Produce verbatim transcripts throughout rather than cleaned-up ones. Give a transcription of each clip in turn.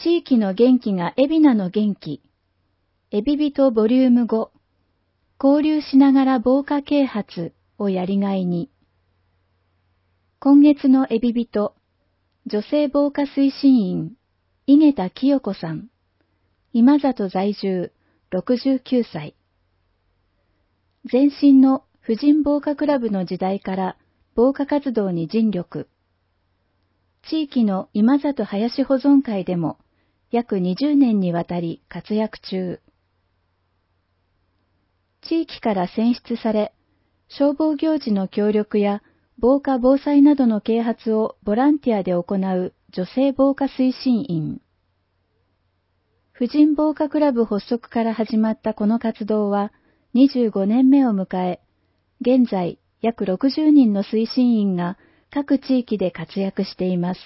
地域の元気が海老名の元気。エビビトボリュームご。交流しながら防火啓発をやりがいに。今月のエビビト、女性防火推進員、井桁清子さん。今里在住、ろくじゅうきゅうさい。前身の婦人防火クラブの時代から防火活動に尽力。地域の今里林保存会でも約にじゅうねんにわたり活躍中。地域から選出され、消防行事の協力や防火防災などの啓発をボランティアで行う女性防火推進員。婦人防火クラブ発足から始まったこの活動はにじゅうごねんめを迎え、現在約ろくじゅうにんの推進員が各地域で活躍しています。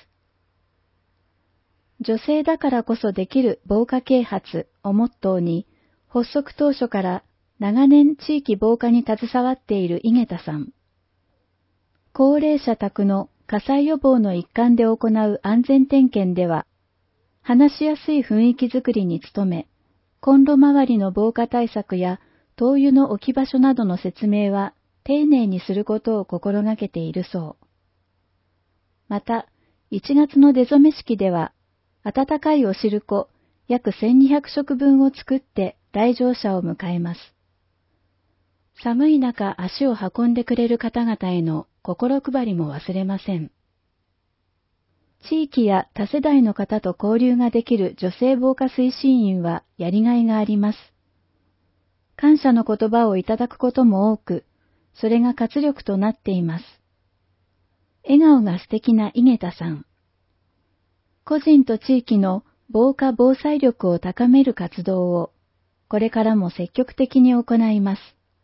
女性だからこそできる防火啓発をモットーに、発足当初から長年地域防火に携わっている井桁さん。高齢者宅の火災予防の一環で行う安全点検では、話しやすい雰囲気づくりに努め、コンロ周りの防火対策や灯油の置き場所などの説明は丁寧にすることを心がけているそう。また、いちがつの出初め式では、温かいお汁粉約せんにひゃくしょくぶんを作って来場者を迎えます。寒い中足を運んでくれる方々への心配りも忘れません。地域や多世代の方と交流ができる女性防火推進員はやりがいがあります。感謝の言葉をいただくことも多く、それが活力となっています。笑顔が素敵な井桁さん。個人と地域の防火防災力を高める活動を、これからも積極的に行います。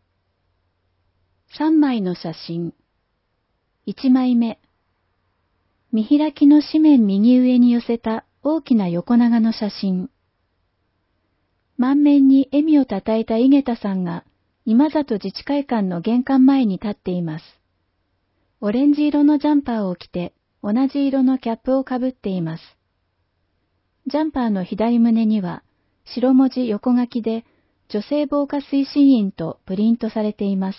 さんまいの写真。いちまいめ。見開きの紙面右上に寄せた大きな横長の写真。満面に笑みをたたえた井桁さんが、今里自治会館の玄関前に立っています。オレンジ色のジャンパーを着て、同じ色のキャップをかぶっています。ジャンパーの左胸には、白文字横書きで、女性防火推進員とプリントされています。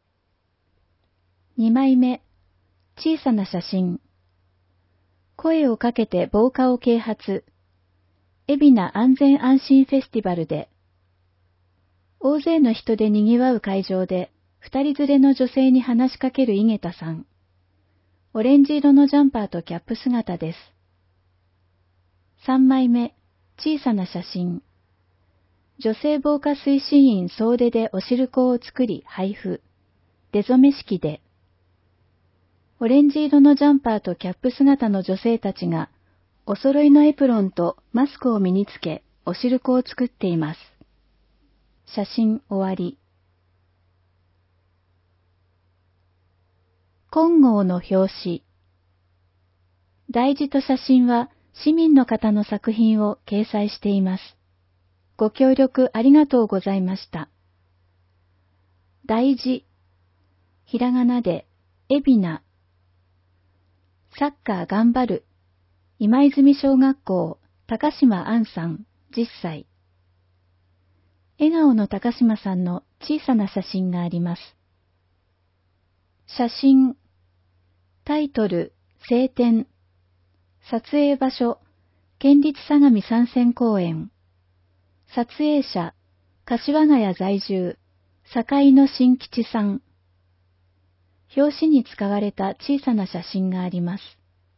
にまいめ、小さな写真。声をかけて防火を啓発。海老名安全安心フェスティバルで。大勢の人で賑わう会場で、二人連れの女性に話しかける井桁さん。オレンジ色のジャンパーとキャップ姿です。さんまいめ、小さな写真。女性防火推進員総出でお汁粉を作り配布。出初め式で。オレンジ色のジャンパーとキャップ姿の女性たちが、お揃いのエプロンとマスクを身につけ、お汁粉を作っています。写真終わり。金剛の表紙。題字と写真は市民の方の作品を掲載しています。ご協力ありがとうございました。題字。ひらがなで、海老名。サッカー頑張る。今泉小学校、高島杏さん、じゅっさい。笑顔の高島さんの小さな写真があります。写真。タイトル、晴天。撮影場所、県立相模参戦公園。撮影者、柏ヶ谷在住、坂井の新吉さん。表紙に使われた小さな写真があります。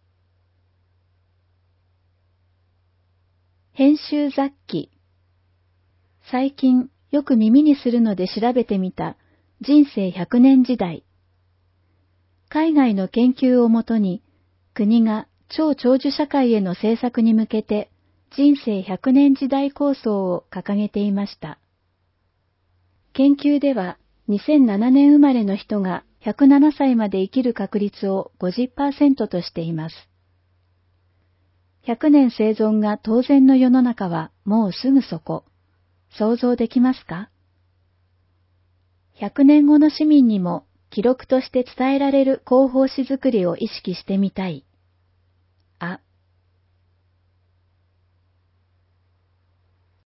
編集雑記。最近よく耳にするので調べてみた人生ひゃくねん時代。海外の研究をもとに国が超長寿社会への政策に向けて人生ひゃくねん時代構想を掲げていました。研究ではにせんななねん生まれの人がひゃくななさいまで生きる確率を ごじゅっパーセント としています。ひゃくねん生存が当然の世の中はもうすぐそこ。想像できますか？ひゃくねんごの市民にも記録として伝えられる広報誌作りを意識してみたい。あ、